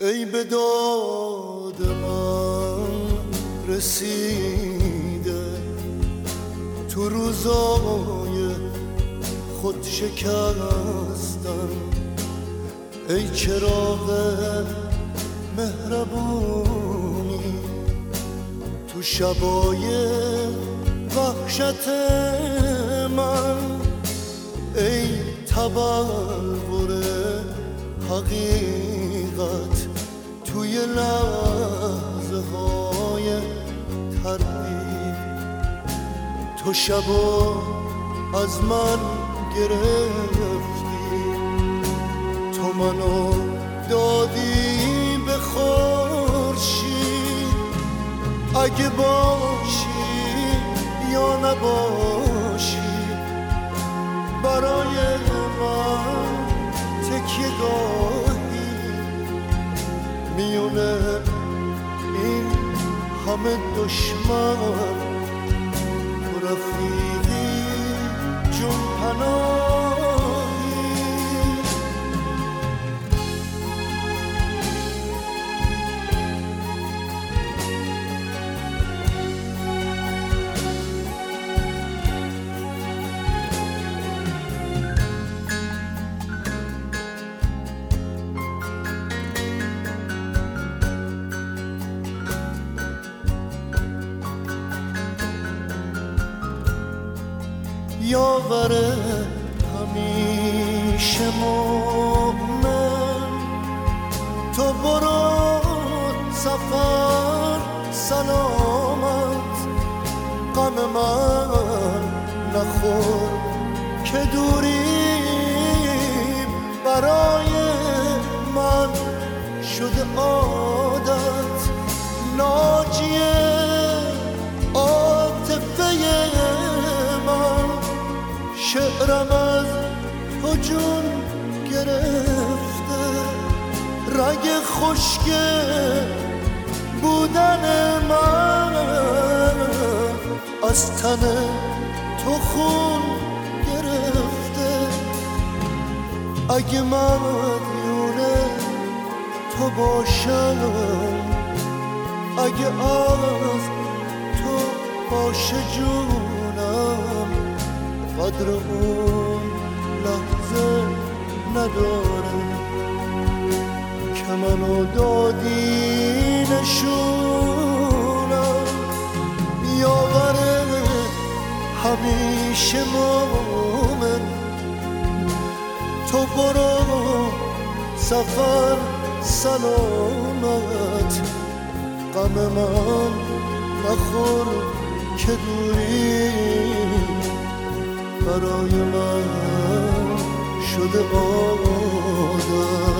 ای به داد من رسیده تو روزای خود شکستن، ای چراغ مهربونی تو شبای وحشت من، ای تبلور حقیقت توی لحظه های تردید. تو شبا از من گرفتی، تو منو دادی به خورشید. اگه باشی یا نباشی برای من تکیه گاهی، میونه این همه دشمن تو رفیقی جون پناهی. یاور همیشه مومن، تو برو سفر سلامت. غم من نخور که دوری برای من شده عادت. ناجیه عاطفه من، شعرم از تو جون گرفته. رگ خشک بودن من از تن تو خون گرفته. اگه من مدیون تو باشم، اگه از تو باشه جونم، قدر اون لحظه نداره که منو دادی نشونم. یاور همیشه مومن، تو برو سفر سلامت. غم من نخور که دوری برای من شده عادت.